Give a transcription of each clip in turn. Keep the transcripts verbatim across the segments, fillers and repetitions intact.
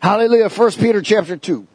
Hallelujah. First Peter chapter two.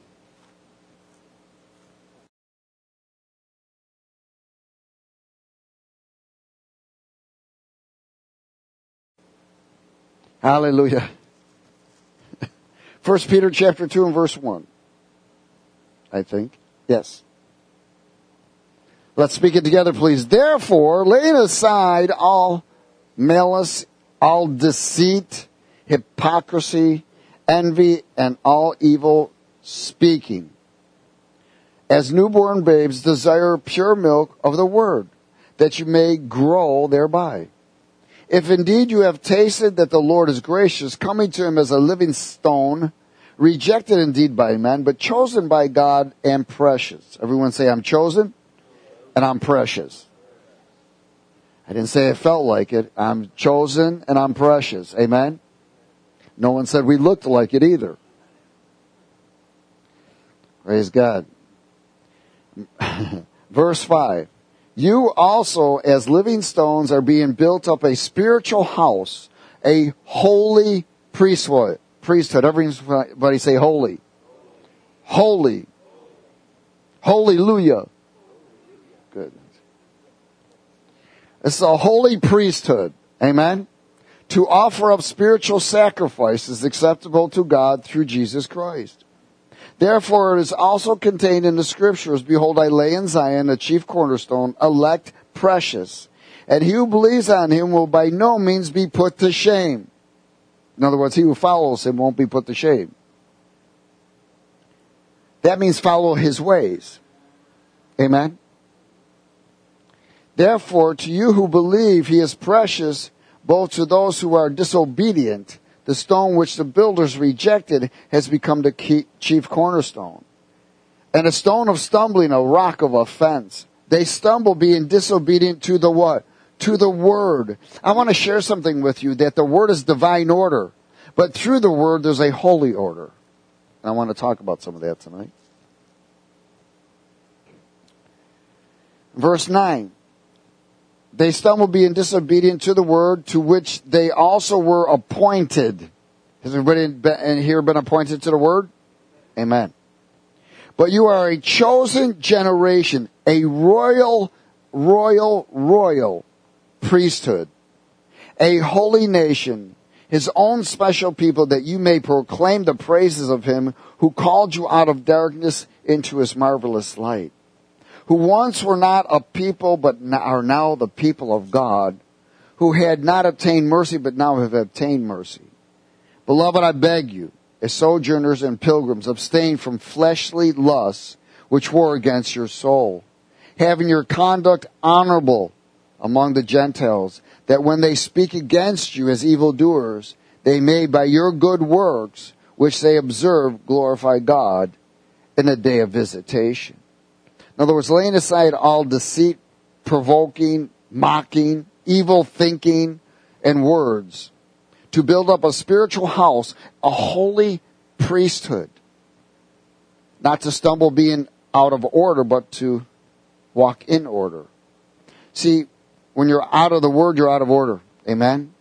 Hallelujah. First Peter chapter two and verse one. I think. Yes. Let's speak it together, please. Therefore, laying aside all malice, all deceit, hypocrisy, envy, and all evil speaking. As newborn babes desire pure milk of the word, that you may grow thereby. If indeed you have tasted that the Lord is gracious, coming to him as a living stone, rejected indeed by men, but chosen by God and precious. Everyone say, I'm chosen and I'm precious. I didn't say it felt like it. I'm chosen and I'm precious. Amen? No one said we looked like it either. Praise God. Verse five. You also, as living stones, are being built up a spiritual house, a holy priesthood. Priesthood. Everybody say holy. Holy. Hallelujah. Good. It's a holy priesthood. Amen. To offer up spiritual sacrifices acceptable to God through Jesus Christ. Therefore, it is also contained in the Scriptures, behold, I lay in Zion a chief cornerstone, elect, precious. And he who believes on him will by no means be put to shame. In other words, he who follows him won't be put to shame. That means follow his ways. Amen? Therefore, to you who believe, he is precious, both to those who are disobedient. The stone which the builders rejected has become the key, chief cornerstone. And a stone of stumbling, a rock of offense. They stumble being disobedient to the what? To the word. I want to share something with you, that the word is divine order. But through the word, there's a holy order. And I want to talk about some of that tonight. Verse nine. They stumble being disobedient to the word to which they also were appointed. Has everybody in here been appointed to the word? Amen. But you are a chosen generation, a royal, royal, royal priesthood, a holy nation, his own special people, that you may proclaim the praises of him who called you out of darkness into his marvelous light. Who once were not a people, but are now the people of God, who had not obtained mercy, but now have obtained mercy. Beloved, I beg you, as sojourners and pilgrims, abstain from fleshly lusts, which war against your soul, having your conduct honorable among the Gentiles, that when they speak against you as evildoers, they may by your good works, which they observe, glorify God in the day of visitation. In other words, laying aside all deceit, provoking, mocking, evil thinking, and words, to build up a spiritual house, a holy priesthood. Not to stumble being out of order, but to walk in order. See, when you're out of the word, you're out of order. Amen?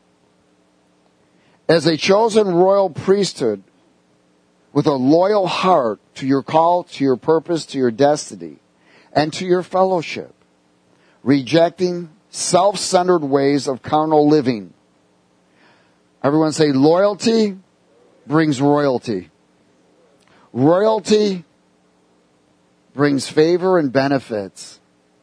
As a chosen royal priesthood, with a loyal heart to your call, to your purpose, to your destiny, and to your fellowship, rejecting self-centered ways of carnal living. Everyone say, loyalty brings royalty. Royalty brings favor and benefits.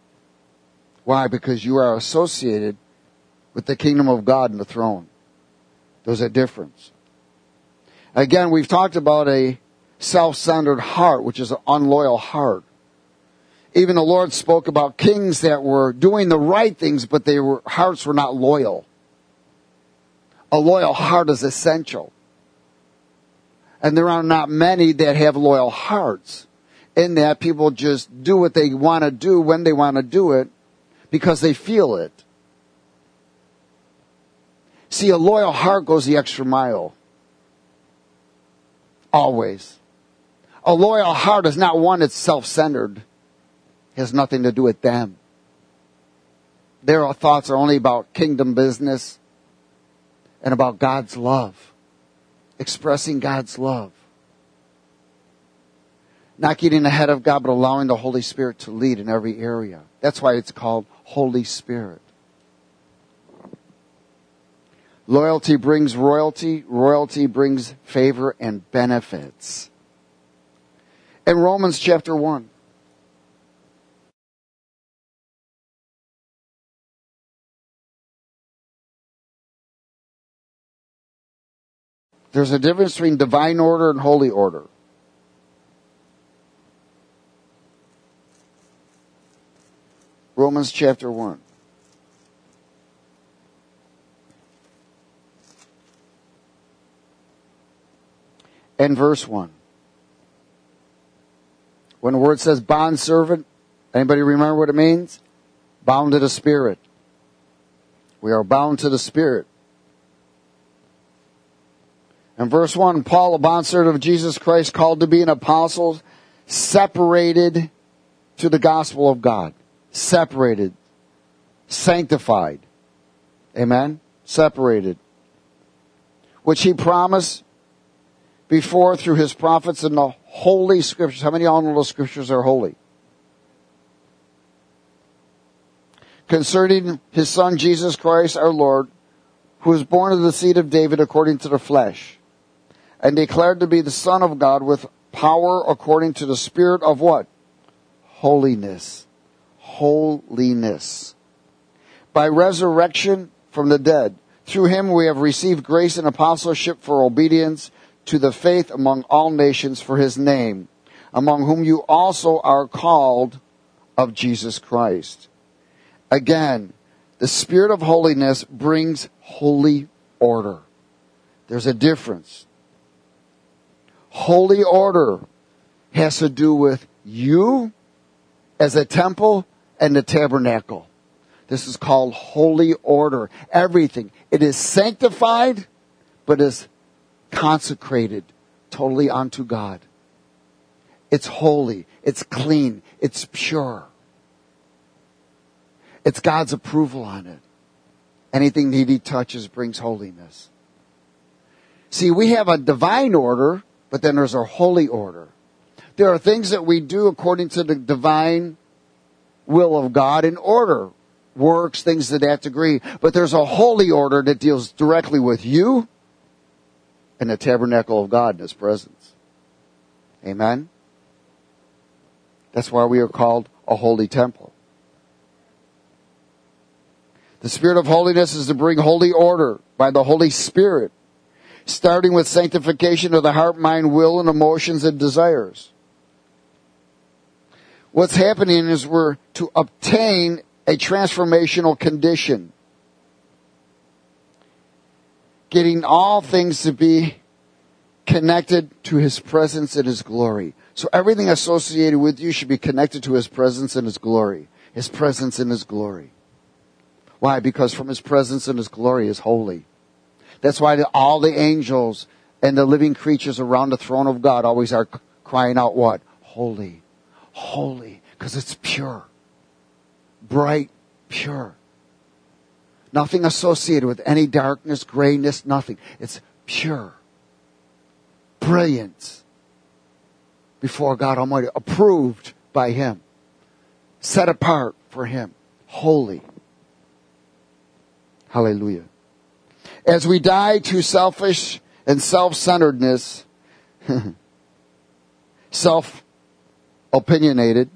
Why? Because you are associated with the kingdom of God and the throne. There's a difference. Again, we've talked about a self-centered heart, which is an unloyal heart. Even the Lord spoke about kings that were doing the right things, but their hearts were not loyal. A loyal heart is essential. And there are not many that have loyal hearts. In that, people just do what they want to do when they want to do it because they feel it. See, a loyal heart goes the extra mile. Always. A loyal heart is not one that's self-centered. It has nothing to do with them. Their thoughts are only about kingdom business and about God's love. Expressing God's love. Not getting ahead of God, but allowing the Holy Spirit to lead in every area. That's why it's called Holy Spirit. Loyalty brings royalty. Royalty brings favor and benefits. In Romans chapter one. There's a difference between divine order and holy order. Romans chapter one. And verse one. When the word says bondservant, anybody remember what it means? Bound to the Spirit. We are bound to the Spirit. In verse one, Paul, a bondservant of Jesus Christ, called to be an apostle, separated to the gospel of God. Separated. Sanctified. Amen? Separated. Which he promised before through his prophets in the holy scriptures. How many of y'all know the scriptures are holy? Concerning his son Jesus Christ our Lord, who was born of the seed of David according to the flesh, and declared to be the Son of God with power according to the Spirit of what? Holiness. Holiness. By resurrection from the dead. Through him we have received grace and apostleship for obedience to the faith among all nations for his name, among whom you also are called of Jesus Christ. Again, the Spirit of holiness brings holy order. There's a difference. Holy order has to do with you as a temple and the tabernacle. This is called holy order. Everything. It is sanctified, but is consecrated totally unto God. It's holy. It's clean. It's pure. It's God's approval on it. Anything that he touches brings holiness. See, we have a divine order, but then there's a holy order. There are things that we do according to the divine will of God in order. Works, things to that degree. But there's a holy order that deals directly with you and the tabernacle of God in his presence. Amen? That's why we are called a holy temple. The Spirit of holiness is to bring holy order by the Holy Spirit, starting with sanctification of the heart, mind, will, and emotions and desires. What's happening is we're to obtain a transformational condition. Getting all things to be connected to his presence and his glory. So everything associated with you should be connected to his presence and his glory. His presence and his glory. Why? Because from his presence and his glory is holy. That's why all the angels and the living creatures around the throne of God always are crying out what? Holy. Holy. Because it's pure. Bright. Pure. Nothing associated with any darkness, grayness, nothing. It's pure. Brilliant. Before God Almighty. Approved by him. Set apart for him. Holy. Hallelujah. As we die to selfish and self-centeredness, self-opinionated,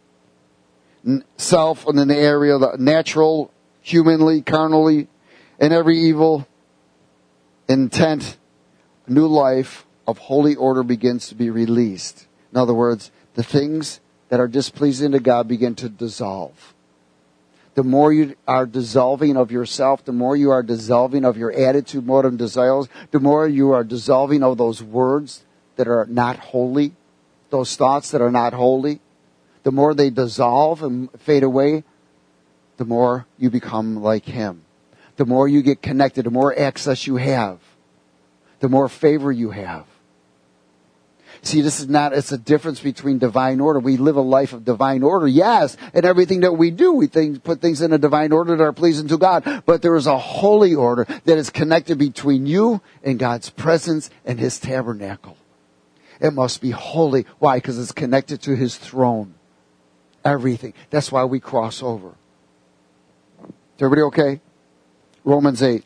self in the area of the natural, humanly, carnally, and every evil intent, new life of holy order begins to be released. In other words, the things that are displeasing to God begin to dissolve. The more you are dissolving of yourself, the more you are dissolving of your attitude, motive, and desires, the more you are dissolving of those words that are not holy, those thoughts that are not holy. The more they dissolve and fade away, the more you become like him. The more you get connected, the more access you have, the more favor you have. See, this is not, it's a difference between divine order. We live a life of divine order, yes, and everything that we do, we think, put things in a divine order that are pleasing to God. But there is a holy order that is connected between you and God's presence and his tabernacle. It must be holy. Why? Because it's connected to His throne. Everything. That's why we cross over. Is everybody okay? Romans eight.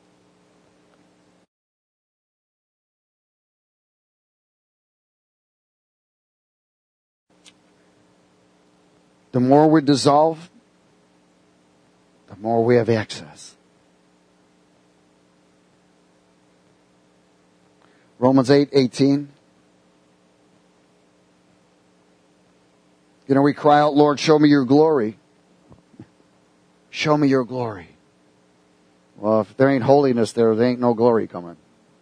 The more we dissolve, the more we have access. Romans eight eighteen. You know, we cry out, Lord, show me your glory. Show me your glory. Well, if there ain't holiness there, there ain't no glory coming.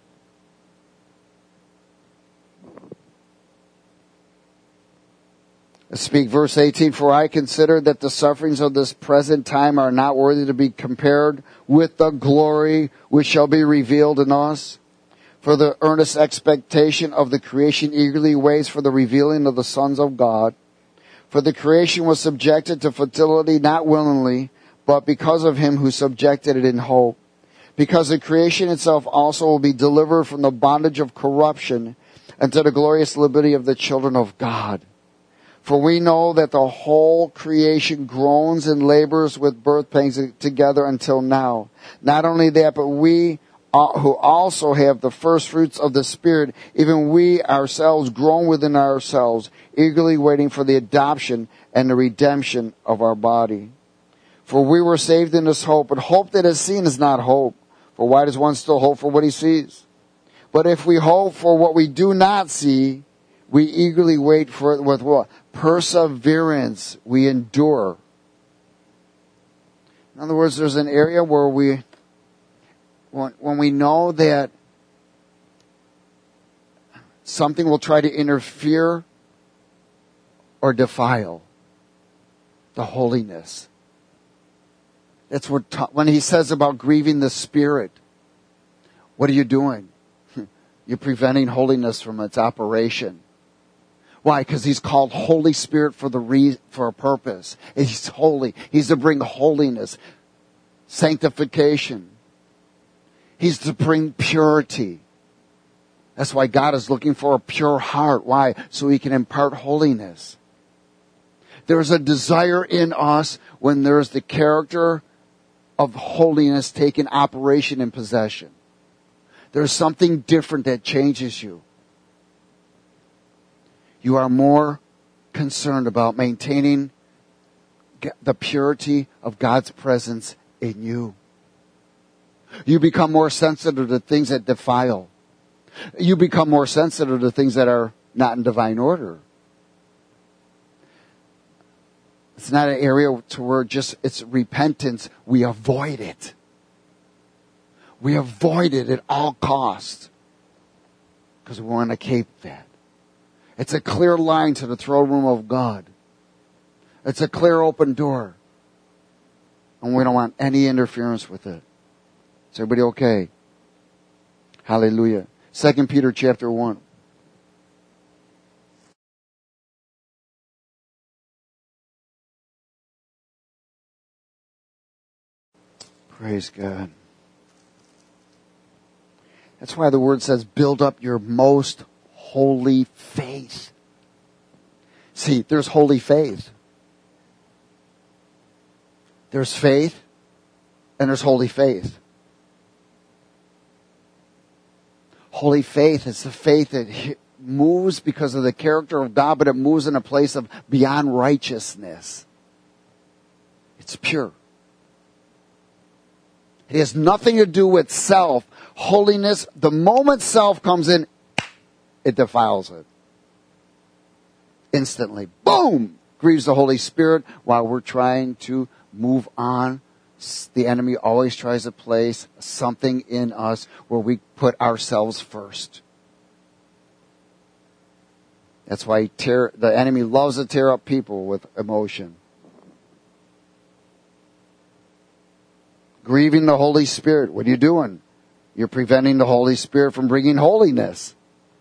Let's speak verse eighteen. For I consider that the sufferings of this present time are not worthy to be compared with the glory which shall be revealed in us. For the earnest expectation of the creation eagerly waits for the revealing of the sons of God. For the creation was subjected to fertility not willingly, but because of Him who subjected it in hope. Because the creation itself also will be delivered from the bondage of corruption unto the glorious liberty of the children of God. For we know that the whole creation groans and labors with birth pangs together until now. Not only that, but we who also have the first fruits of the Spirit, even we ourselves groan within ourselves, eagerly waiting for the adoption and the redemption of our body. For we were saved in this hope, but hope that is seen is not hope. For why does one still hope for what he sees? But if we hope for what we do not see, we eagerly wait for it with what? Perseverance. We endure. In other words, there's an area where we, when, when we know that something will try to interfere or defile the holiness. That's what, when he says about grieving the Spirit, what are you doing? You're preventing holiness from its operation. Why? Because He's called Holy Spirit for the re- for a purpose. He's holy. He's to bring holiness, sanctification. He's to bring purity. That's why God is looking for a pure heart. Why? So He can impart holiness. There's a desire in us when there's the character of holiness taking operation and possession. There's something different that changes you. You are more concerned about maintaining the purity of God's presence in you. You become more sensitive to things that defile. You become more sensitive to things that are not in divine order. It's not an area to where just it's repentance. We avoid it. We avoid it at all costs because we want to keep that. It's a clear line to the throne room of God. It's a clear open door. And we don't want any interference with it. Is everybody okay? Hallelujah. Second Peter chapter one. Praise God. That's why the word says, build up your most holy faith. See, there's holy faith. There's faith, and there's holy faith. Holy faith is the faith that moves because of the character of God, but it moves in a place of beyond righteousness. It's pure. It has nothing to do with self. Holiness, the moment self comes in, it defiles it. Instantly. Boom! Grieves the Holy Spirit while we're trying to move on. The enemy always tries to place something in us where we put ourselves first. That's why he tear, the enemy loves to tear up people with emotion. Grieving the Holy Spirit. What are you doing? You're preventing the Holy Spirit from bringing holiness.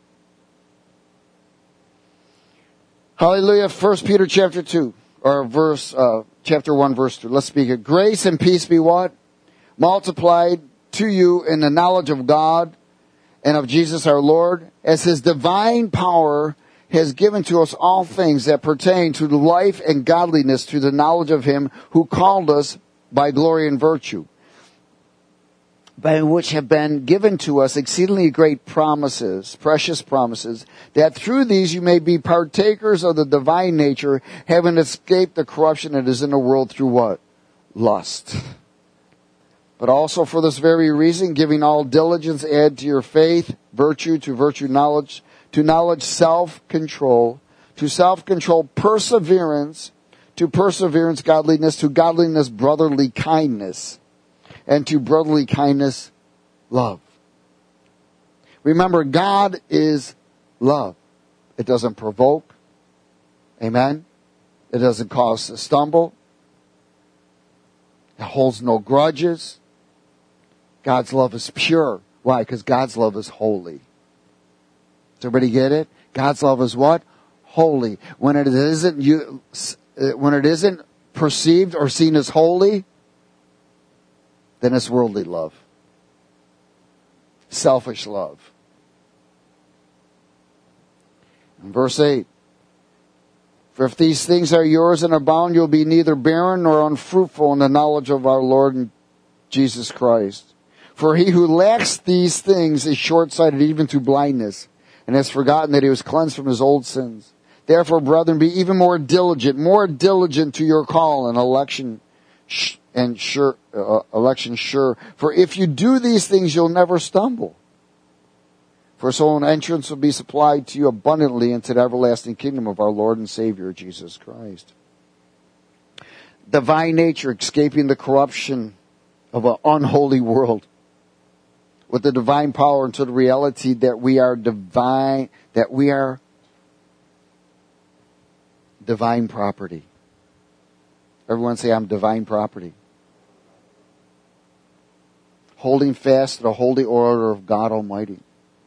Hallelujah. First Peter chapter two, or verse, uh, chapter one, verse two. Let's speak it. Grace and peace be what? Multiplied to you in the knowledge of God and of Jesus our Lord, as his divine power has given to us all things that pertain to life and godliness through the knowledge of him who called us by glory and virtue, by which have been given to us exceedingly great promises, precious promises, that through these you may be partakers of the divine nature, having escaped the corruption that is in the world through what? Lust. But also for this very reason, giving all diligence, add to your faith, virtue, to virtue knowledge, to knowledge self-control, to self-control perseverance, to perseverance godliness, to godliness brotherly kindness, and to brotherly kindness love. Remember, God is love. It doesn't provoke. Amen. It doesn't cause us to stumble. It holds no grudges. God's love is pure. Why? Because God's love is holy. Does everybody get it? God's love is what? Holy. When it isn't you, when it isn't perceived or seen as holy, then it's worldly love. Selfish love. In verse eight. For if these things are yours and abound, you'll be neither barren nor unfruitful in the knowledge of our Lord Jesus Christ. For he who lacks these things is short-sighted even to blindness, and has forgotten that he was cleansed from his old sins. Therefore, brethren, be even more diligent, more diligent to your call and election and sure, uh, election sure. For if you do these things, you'll never stumble. For so an entrance will be supplied to you abundantly into the everlasting kingdom of our Lord and Savior, Jesus Christ. Divine nature escaping the corruption of an unholy world, with the divine power into the reality that we are divine, that we are divine property. Everyone say, I'm divine property. Holding fast to the holy order of God Almighty.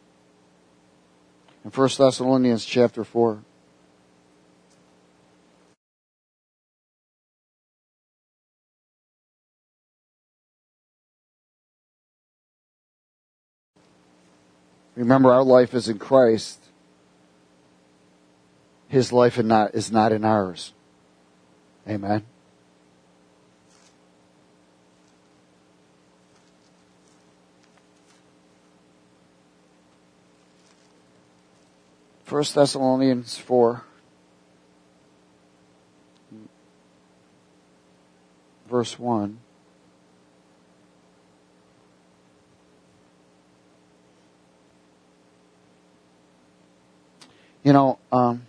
In First Thessalonians chapter four. Remember, our life is in Christ. His life is not, is not in ours. Amen. First Thessalonians four. Verse one. You know, um,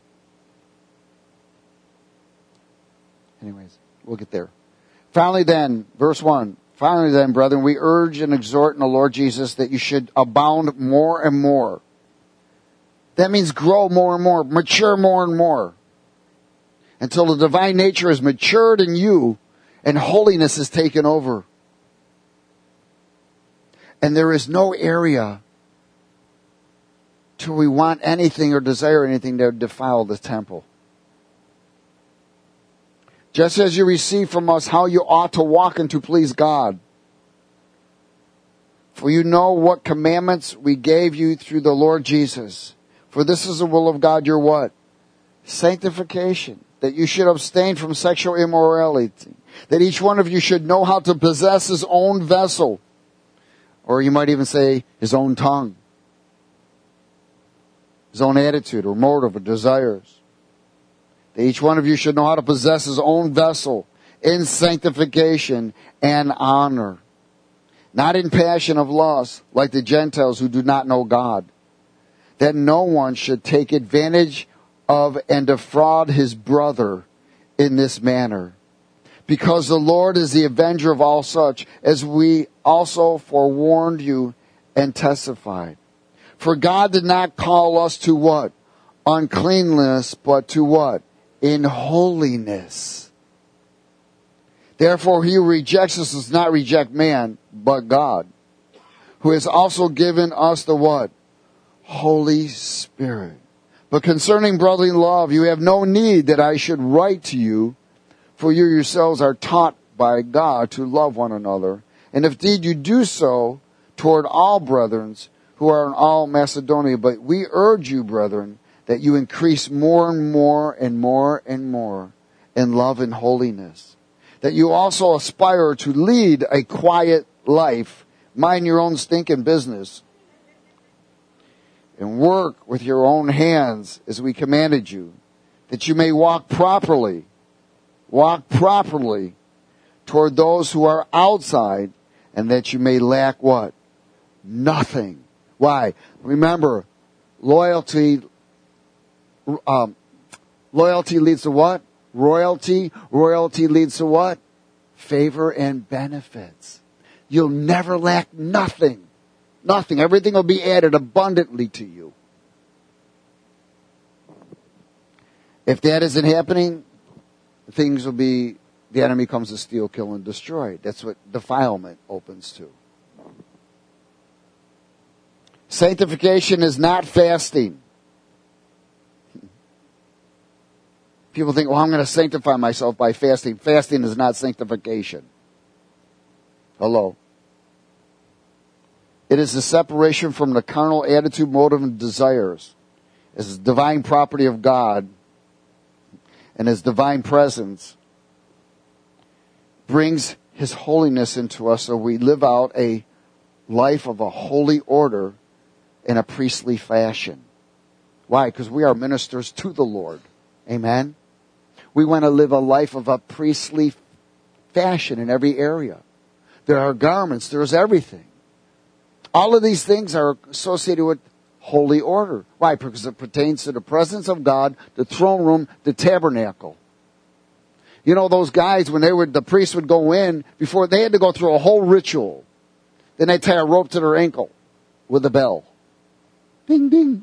anyways, we'll get there. Finally then, verse one, finally then, brethren, we urge and exhort in the Lord Jesus that you should abound more and more. That means grow more and more, mature more and more, until the divine nature is matured in you and holiness is taken over. And there is no area till we want anything or desire anything that would defile the temple. Just as you receive from us how you ought to walk and to please God. For you know what commandments we gave you through the Lord Jesus. For this is the will of God, your what? Sanctification. That you should abstain from sexual immorality. That each one of you should know how to possess his own vessel. Or you might even say his own tongue. His own attitude or motive or desires. That each one of you should know how to possess his own vessel in sanctification and honor. Not in passion of lust, like the Gentiles who do not know God. That no one should take advantage of and defraud his brother in this manner. Because the Lord is the avenger of all such, as we also forewarned you and testified. For God did not call us to what? Uncleanness, but to what? In holiness. Therefore, he who rejects us does not reject man, but God, who has also given us the what? Holy Spirit. But concerning brotherly love, you have no need that I should write to you, for you yourselves are taught by God to love one another. And if indeed you do so toward all brethren, who are in all Macedonia. But we urge you, brethren, that you increase more and more and more and more in love and holiness. That you also aspire to lead a quiet life, mind your own stinking business, and work with your own hands as we commanded you, that you may walk properly, walk properly toward those who are outside, and that you may lack what? Nothing. Why? Remember, loyalty, um, loyalty leads to what? Royalty. Royalty leads to what? Favor and benefits. You'll never lack nothing. Nothing. Everything will be added abundantly to you. If that isn't happening, things will be, the enemy comes to steal, kill, and destroy. That's what defilement opens to. Sanctification is not fasting. People think, well, I'm going to sanctify myself by fasting. Fasting is not sanctification. Hello. It is the separation from the carnal attitude, motive, and desires. It's the divine property of God and His divine presence brings His holiness into us, so we live out a life of a holy order in a priestly fashion. Why? Because we are ministers to the Lord. Amen? We want to live a life of a priestly fashion in every area. There are garments. There's everything. All of these things are associated with holy order. Why? Because it pertains to the presence of God, the throne room, the tabernacle. You know, those guys, when they were, the priests would go in, before they had to go through a whole ritual. Then they tie a rope to their ankle with a bell. Ding, ding.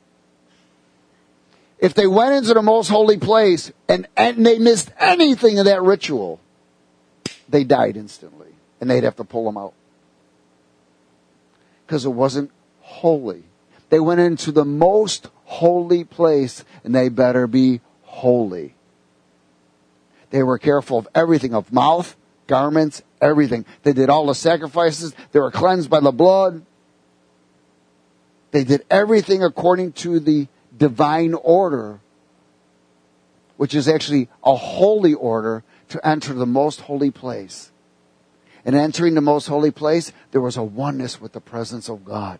If they went into the most holy place and, and they missed anything of that ritual, they died instantly. And they'd have to pull them out. Because it wasn't holy. They went into the most holy place, and they better be holy. They were careful of everything, of mouth, garments, everything. They did all the sacrifices. They were cleansed by the blood. They did everything according to the divine order, which is actually a holy order to enter the most holy place. And entering the most holy place, there was a oneness with the presence of God.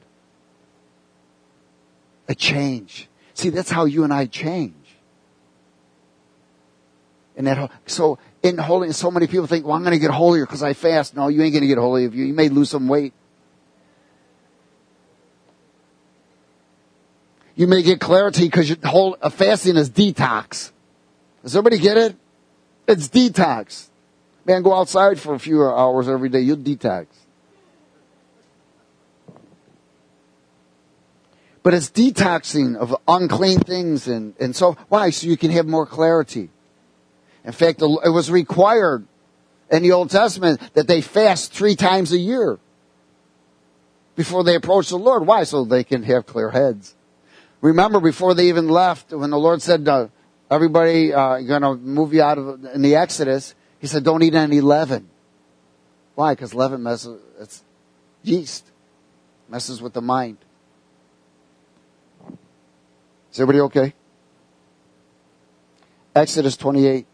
A change. See, that's how you and I change. And that, so in holiness, so many people think, well, I'm going to get holier because I fast. No, you ain't going to get holy if you, you may lose some weight. You may get clarity because your whole uh, fasting is detox. Does everybody get it? It's detox. Man, go outside for a few hours every day. You'll detox. But it's detoxing of unclean things. And, and so, why? So you can have more clarity. In fact, it was required in the Old Testament that they fast three times a year before they approach the Lord. Why? So they can have clear heads. Remember, before they even left, when the Lord said, uh, everybody, uh, you're going to move you out of, in the Exodus, He said, don't eat any leaven. Why? Because leaven messes, it's yeast. Messes with the mind. Is everybody okay? Exodus twenty-eight.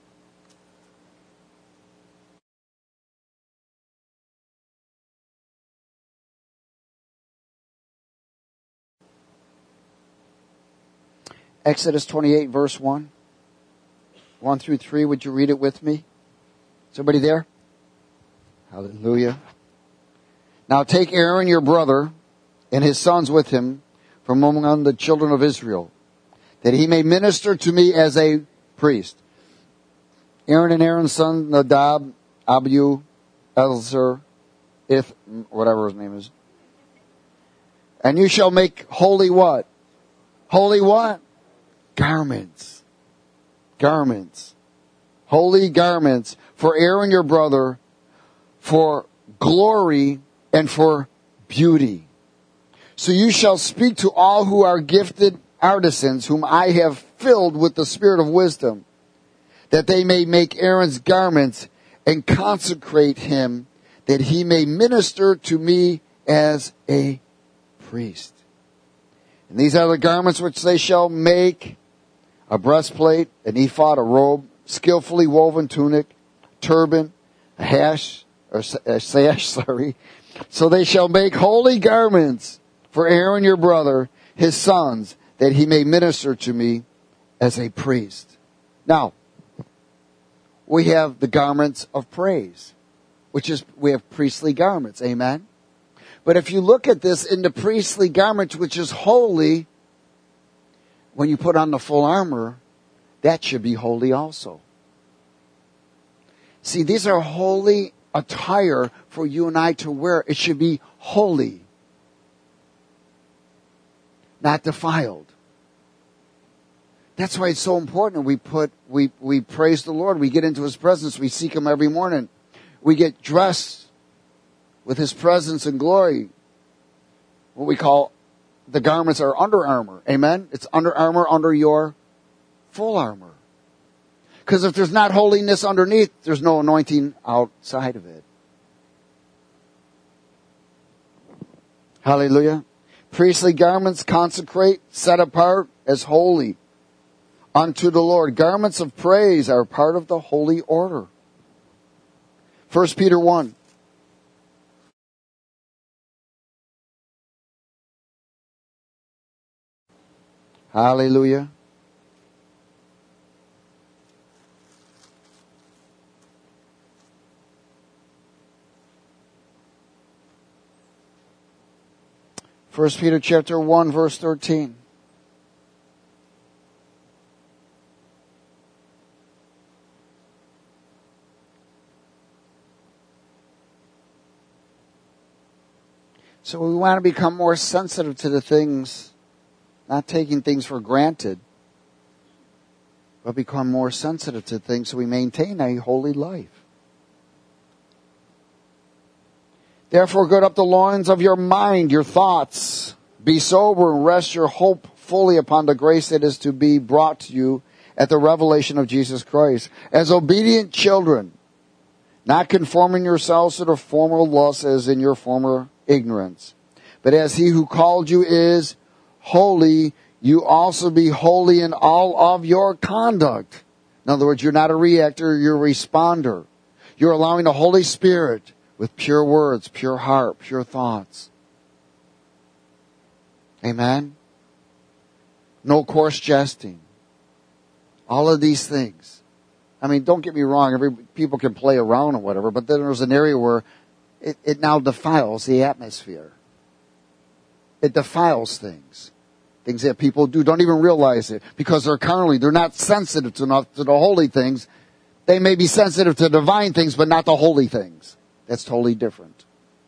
Exodus twenty-eight, verse one. one through three. Would you read it with me? Is everybody there? Hallelujah. Now take Aaron your brother and his sons with him from among the children of Israel, that he may minister to me as a priest. Aaron and Aaron's son Nadab, Abihu, Elazar, Ith, whatever his name is. And you shall make holy what? Holy what? Garments. Garments. Holy garments for Aaron your brother, for glory and for beauty. So you shall speak to all who are gifted artisans, whom I have filled with the spirit of wisdom, that they may make Aaron's garments and consecrate him, that he may minister to me as a priest. And these are the garments which they shall make: a breastplate, an ephod, a robe, skillfully woven tunic, turban, a hash, or a sash, sorry. So they shall make holy garments for Aaron your brother, his sons, that he may minister to me as a priest. Now, we have the garments of praise, which is, we have priestly garments, amen? But if you look at this in the priestly garment, which is holy, when you put on the full armor, that should be holy also. See, these are holy attire for you and I to wear. It should be holy, not defiled. That's why it's so important. We put, we, we praise the Lord. We get into His presence. We seek Him every morning. We get dressed with His presence and glory. What we call the garments are under armor. Amen? It's under armor under your full armor. Because if there's not holiness underneath, there's no anointing outside of it. Hallelujah. Priestly garments consecrate, set apart as holy unto the Lord. Garments of praise are part of the holy order. First Peter one. Hallelujah. First Peter chapter one, verse thirteen. So we want to become more sensitive to the things, not taking things for granted, but become more sensitive to things so we maintain a holy life. Therefore, gird up the loins of your mind, your thoughts. Be sober and rest your hope fully upon the grace that is to be brought to you at the revelation of Jesus Christ. As obedient children, not conforming yourselves to the former lusts as in your former ignorance. But as He who called you is holy, you also be holy in all of your conduct. In other words, you're not a reactor, you're a responder. You're allowing the Holy Spirit with pure words, pure heart, pure thoughts. Amen? No coarse jesting. All of these things. I mean, don't get me wrong, every people can play around or whatever, but then there's an area where it, it now defiles the atmosphere. It defiles things. Things that people do, don't even realize it, because they're carnally, they're not sensitive to enough to the holy things. They may be sensitive to divine things, but not the holy things. That's totally different.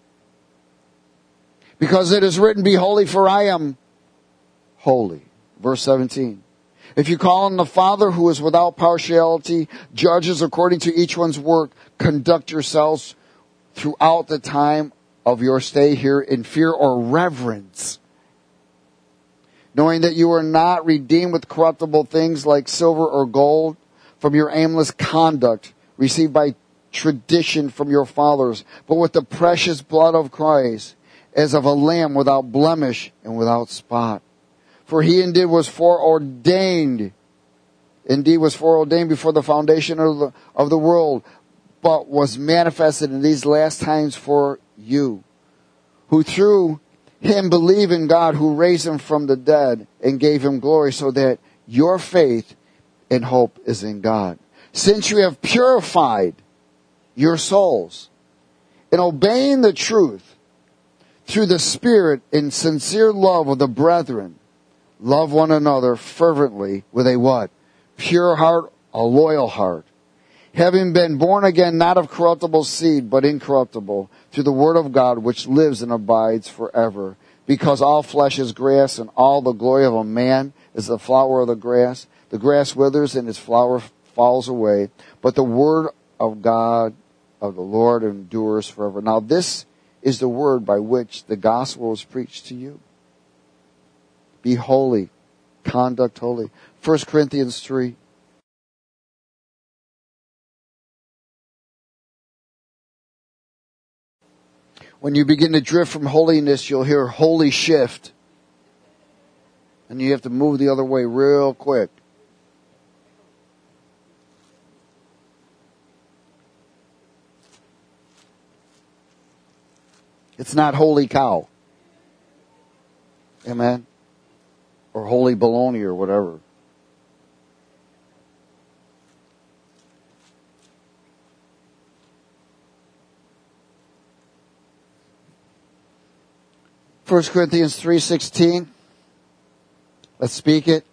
Because it is written, be holy, for I am holy. Verse seventeen. If you call on the Father who is without partiality, judges according to each one's work, conduct yourselves throughout the time of your stay here in fear or reverence, knowing that you are not redeemed with corruptible things like silver or gold from your aimless conduct received by tradition from your fathers, but with the precious blood of Christ, as of a lamb without blemish and without spot. For He indeed was foreordained, indeed was foreordained before the foundation of the, of the world, but was manifested in these last times for you, who through Him believe in God, who raised Him from the dead and gave Him glory, so that your faith and hope is in God. Since you have purified your souls in obeying the truth through the Spirit in sincere love of the brethren, love one another fervently with a what? Pure heart, a loyal heart. Having been born again, not of corruptible seed, but incorruptible, through the word of God, which lives and abides forever. Because all flesh is grass, and all the glory of a man is the flower of the grass. The grass withers, and its flower falls away. But the word of God, of the Lord, endures forever. Now this is the word by which the gospel is preached to you. Be holy. Conduct holy. First Corinthians three. When you begin to drift from holiness, you'll hear holy shift. And you have to move the other way real quick. It's not holy cow. Amen? Or holy baloney or whatever. First Corinthians three sixteen. Let's speak it.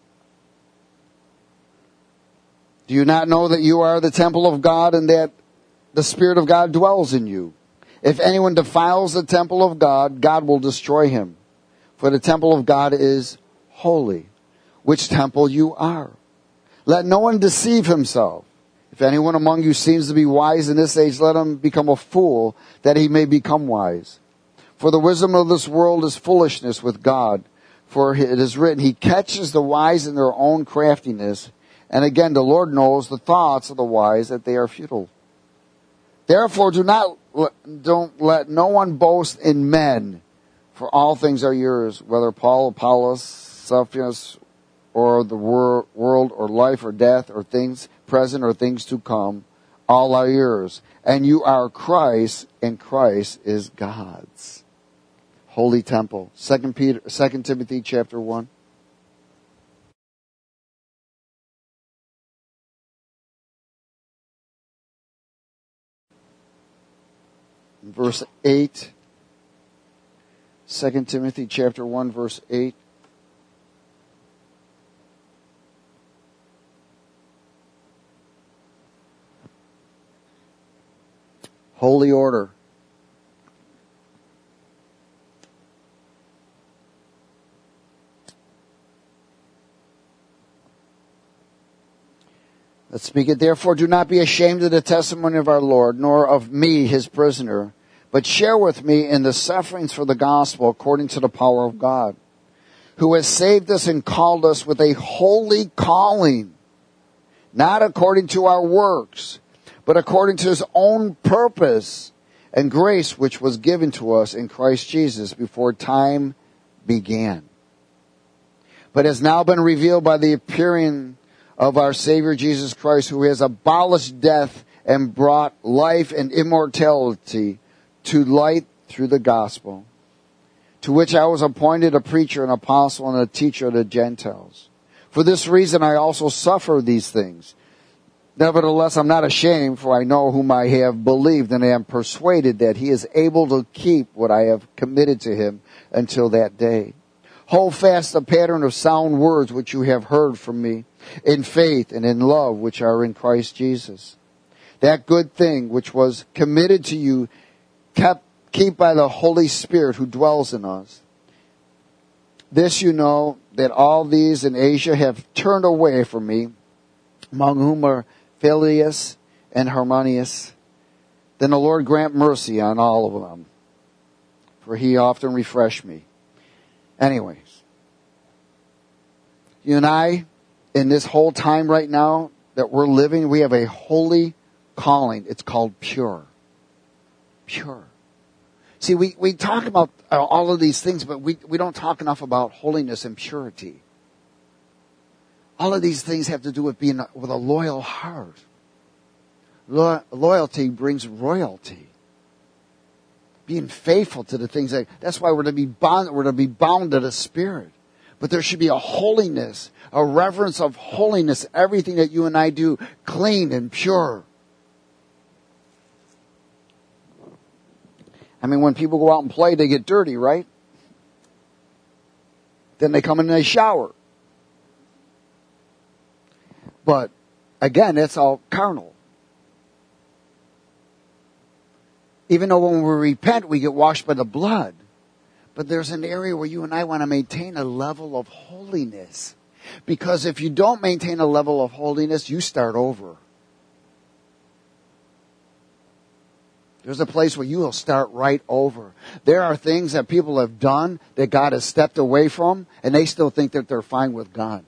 Do you not know that you are the temple of God and that the Spirit of God dwells in you? If anyone defiles the temple of God, God will destroy him. For the temple of God is holy, which temple you are. Let no one deceive himself. If anyone among you seems to be wise in this age, let him become a fool, that he may become wise. For the wisdom of this world is foolishness with God. For it is written, He catches the wise in their own craftiness. And again, the Lord knows the thoughts of the wise, that they are futile. Therefore, do not, don't let no one boast in men, for all things are yours, whether Paul, Apollos, Cephas, or the wor- world, or life, or death, or things present, or things to come, all are yours. And you are Christ, and Christ is God's. Holy temple. Second Peter, Second Timothy chapter one. Verse eight. Second Timothy chapter one, verse eight. Holy order. Let's speak it. Therefore, do not be ashamed of the testimony of our Lord, nor of me, his prisoner, but share with me in the sufferings for the gospel according to the power of God, who has saved us and called us with a holy calling, not according to our works, but according to his own purpose and grace, which was given to us in Christ Jesus before time began, but has now been revealed by the appearing of our Savior Jesus Christ, who has abolished death and brought life and immortality to light through the gospel, to which I was appointed a preacher, an apostle, and a teacher of the Gentiles. For this reason I also suffer these things. Nevertheless, I'm not ashamed, for I know whom I have believed, and I am persuaded that he is able to keep what I have committed to him until that day. Hold fast the pattern of sound words which you have heard from me, in faith and in love which are in Christ Jesus. That good thing which was committed to you, kept keep by the Holy Spirit who dwells in us. This you know, that all these in Asia have turned away from me, among whom are Phyleus and Hermonius. Then the Lord grant mercy on all of them, for he often refreshed me. Anyways, you and I, in this whole time right now that we're living, we have a holy calling. It's called pure. Pure. See, we, we talk about all of these things, but we, we don't talk enough about holiness and purity. All of these things have to do with being with a loyal heart. Lo- loyalty brings royalty. Being faithful to the things that, that's why we're to be bound, we're to be bound to the Spirit. But there should be a holiness, a reverence of holiness, everything that you and I do, clean and pure. I mean, when people go out and play, they get dirty, right? Then they come in and they shower. But, again, that's all carnal. Even though when we repent, we get washed by the blood. But there's an area where you and I want to maintain a level of holiness. Because if you don't maintain a level of holiness, you start over. There's a place where you will start right over. There are things that people have done that God has stepped away from, and they still think that they're fine with God.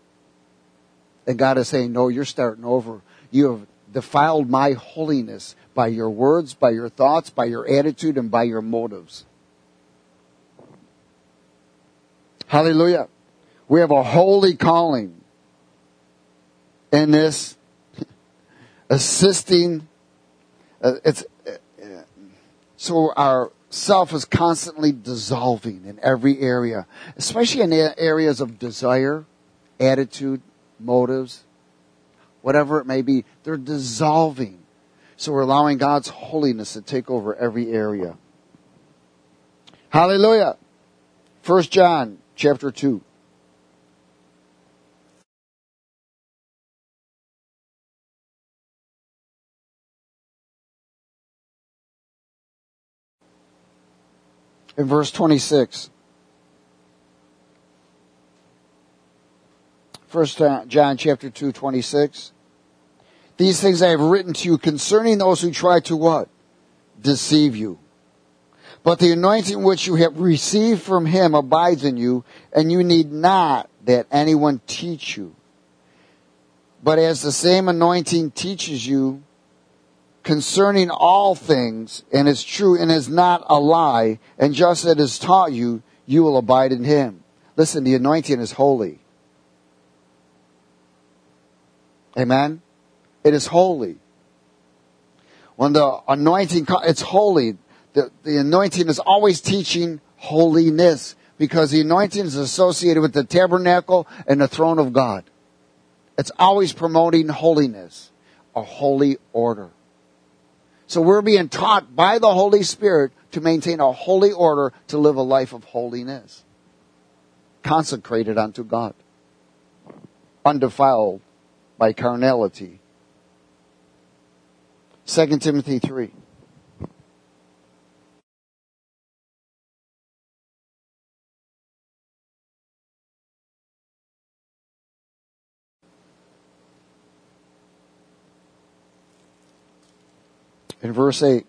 And God is saying, no, you're starting over. You have defiled my holiness by your words, by your thoughts, by your attitude, and by your motives. Hallelujah. We have a holy calling in this assisting. Uh, it's uh, so our self is constantly dissolving in every area, especially in areas of desire, attitude, motives, whatever it may be. They're dissolving. So we're allowing God's holiness to take over every area. Hallelujah. First John chapter two. In verse twenty-six. First John chapter two, twenty-six. These things I have written to you concerning those who try to what? Deceive you. But the anointing which you have received from him abides in you, and you need not that anyone teach you. But as the same anointing teaches you concerning all things, and is true and is not a lie, and just as it is taught you, you will abide in him. Listen, the anointing is holy. Amen? It is holy. When the anointing, it's holy. The, the anointing is always teaching holiness, because the anointing is associated with the tabernacle and the throne of God. It's always promoting holiness, a holy order. So we're being taught by the Holy Spirit to maintain a holy order, to live a life of holiness, consecrated unto God, undefiled by carnality. Second Timothy three. In verse eight.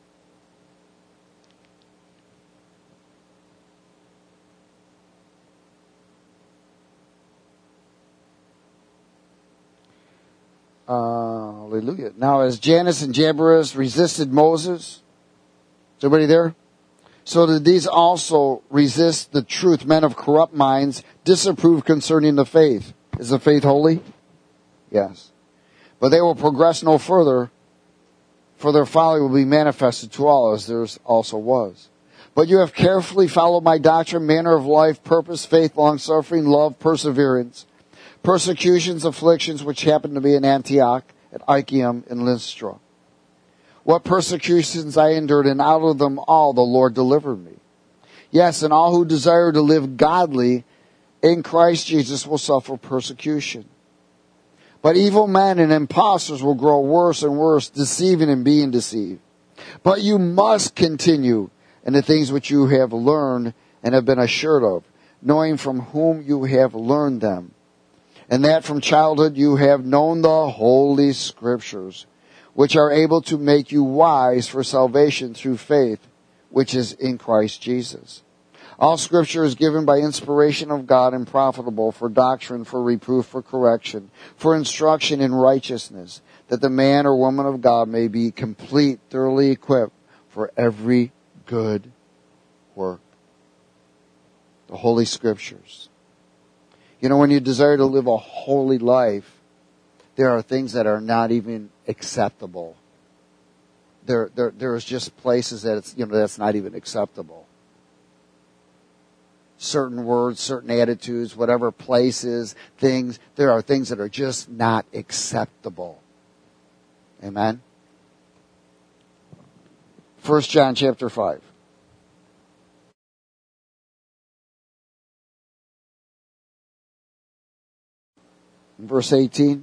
Uh, hallelujah. Now as Jannes and Jambres resisted Moses, is everybody there? So did these also resist the truth. Men of corrupt minds disapprove concerning the faith. Is the faith holy? Yes. But they will progress no further, for their folly will be manifested to all, as theirs also was. But you have carefully followed my doctrine, manner of life, purpose, faith, long-suffering, love, perseverance, persecutions, afflictions, which happened to be in Antioch, at Iconium, and Lystra. What persecutions I endured, and out of them all the Lord delivered me. Yes, and all who desire to live godly in Christ Jesus will suffer persecution. But evil men and impostors will grow worse and worse, deceiving and being deceived. But you must continue in the things which you have learned and have been assured of, knowing from whom you have learned them, and that from childhood you have known the Holy Scriptures, which are able to make you wise for salvation through faith, which is in Christ Jesus. All Scripture is given by inspiration of God and profitable for doctrine, for reproof, for correction, for instruction in righteousness, that the man or woman of God may be complete, thoroughly equipped for every good work. The Holy Scriptures. You know, when you desire to live a holy life, there are things that are not even acceptable. There, there, there's just places that it's, you know, that's not even acceptable. Certain words, certain attitudes, whatever places, things, there are things that are just not acceptable. Amen? First John chapter five. Verse eighteen.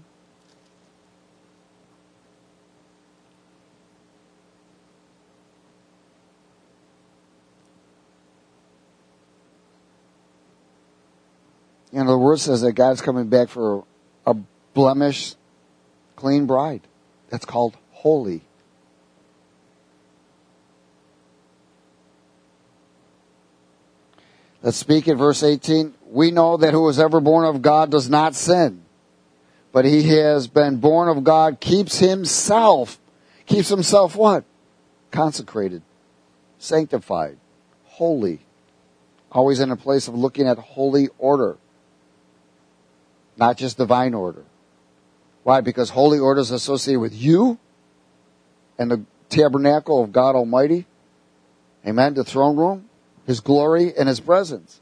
You know, the word says that God's coming back for a blemished, clean bride. That's called holy. Let's speak in verse eighteen. We know that who is ever born of God does not sin. But he has been born of God, keeps himself. Keeps himself what? consecrated, sanctified, holy. Always in a place of looking at holy order, not just divine order. Why? Because holy order is associated with you and the tabernacle of God Almighty. Amen. The throne room, His glory, and His presence.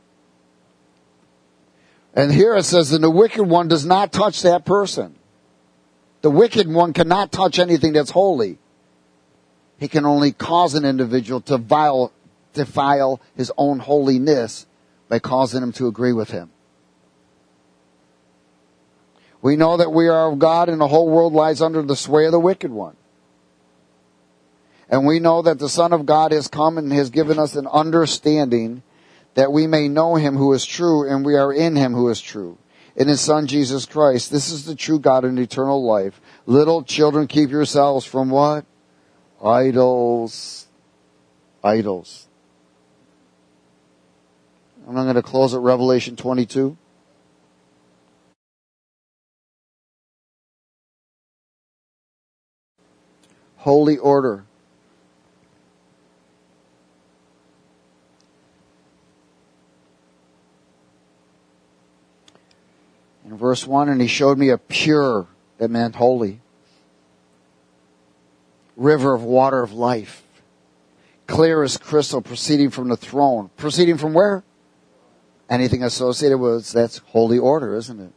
And here it says that the wicked one does not touch that person. The wicked one cannot touch anything that's holy. He can only cause an individual to vile, defile his own holiness by causing him to agree with him. We know that we are of God and the whole world lies under the sway of the wicked one. And we know that the Son of God has come and has given us an understanding that we may know Him who is true, and we are in Him who is true, in His Son Jesus Christ. This is the true God and eternal life. Little children, keep yourselves from what? Idols. Idols. And I'm going to close at Revelation twenty-two. Holy order. In verse one, and He showed me a pure, that meant holy, river of water of life, clear as crystal, proceeding from the throne. Proceeding from where? Anything associated with, that's holy order, isn't it?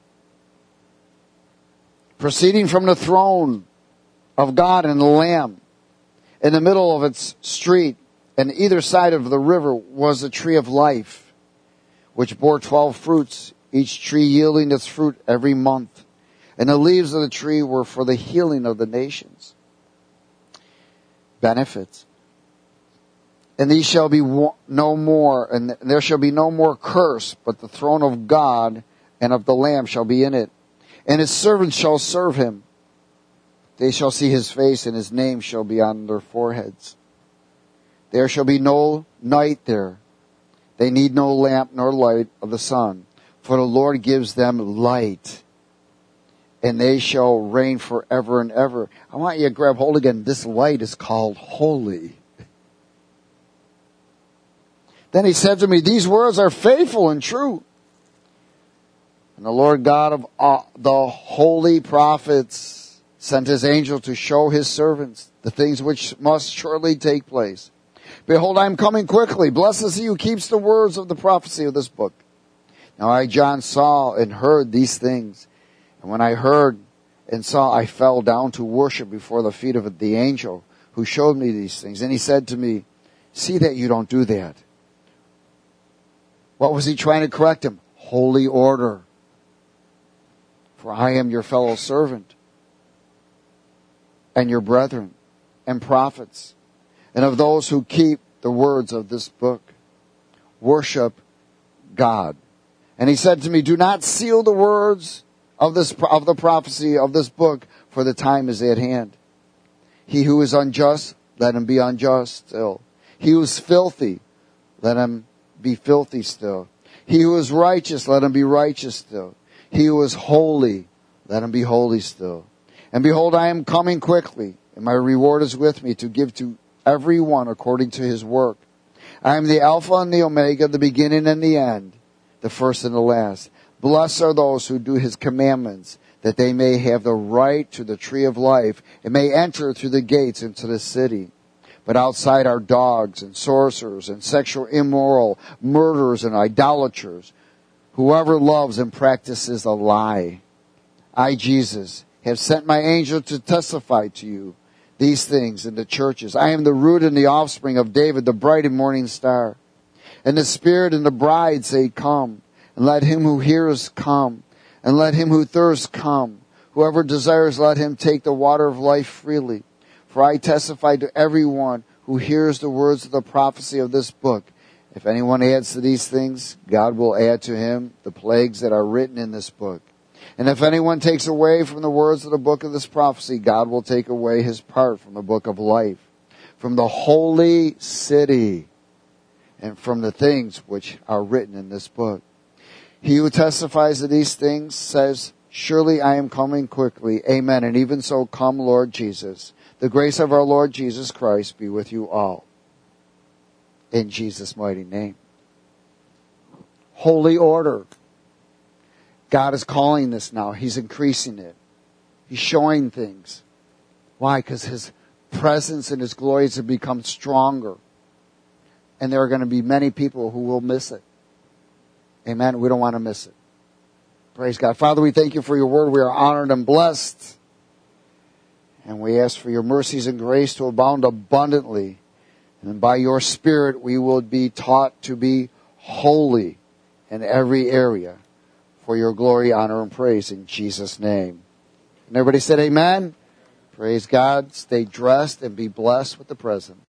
Proceeding from the throne of God and the Lamb. In the middle of its street, and either side of the river, was a tree of life, which bore twelve fruits, each tree yielding its fruit every month. And the leaves of the tree were for the healing of the nations. Benefits. And these shall be no more, and there shall be no more curse, but the throne of God and of the Lamb shall be in it. And His servants shall serve Him. They shall see His face, and His name shall be on their foreheads. There shall be no night there. They need no lamp nor light of the sun. For the Lord gives them light, and they shall reign forever and ever. I want you to grab hold again. This light is called holy. Then He said to me, these words are faithful and true. And the Lord God of all, the holy prophets sent His angel to show His servants the things which must shortly take place. Behold, I am coming quickly. Blessed is he who keeps the words of the prophecy of this book. Now I, John, saw and heard these things. And when I heard and saw, I fell down to worship before the feet of the angel who showed me these things. And he said to me, see that you don't do that. What was he trying to correct him? Holy order. For I am your fellow servant and your brethren and prophets and of those who keep the words of this book. Worship God. And he said to me, do not seal the words of this of the prophecy of this book, for the time is at hand. He who is unjust, let him be unjust still. He who is filthy, let him be filthy still. He who is righteous, let him be righteous still. He who is holy, let him be holy still. And behold, I am coming quickly, and my reward is with me to give to every one according to his work. I am the Alpha and the Omega, the beginning and the end, the first and the last. Blessed are those who do His commandments, that they may have the right to the tree of life, and may enter through the gates into the city. But outside are dogs and sorcerers and sexual immoral, murderers and idolaters. Whoever loves and practices a lie. I, Jesus, have sent my angel to testify to you these things in the churches. I am the root and the offspring of David, the bright and morning star. And the Spirit and the bride say, come. And let him who hears come. And let him who thirsts come. Whoever desires, let him take the water of life freely. For I testify to everyone who hears the words of the prophecy of this book. If anyone adds to these things, God will add to him the plagues that are written in this book. And if anyone takes away from the words of the book of this prophecy, God will take away his part from the book of life, from the holy city, and from the things which are written in this book. He who testifies to these things says, surely I am coming quickly. Amen. And even so, come, Lord Jesus. The grace of our Lord Jesus Christ be with you all. In Jesus' mighty name. Holy order. God is calling this now. He's increasing it. He's showing things. Why? Because His presence and His glories have become stronger. And there are going to be many people who will miss it. Amen. We don't want to miss it. Praise God. Father, we thank you for your word. We are honored and blessed. And we ask for your mercies and grace to abound abundantly. And by your Spirit, we will be taught to be holy in every area for your glory, honor, and praise in Jesus' name. And everybody said amen. Praise God. Stay dressed and be blessed with the present.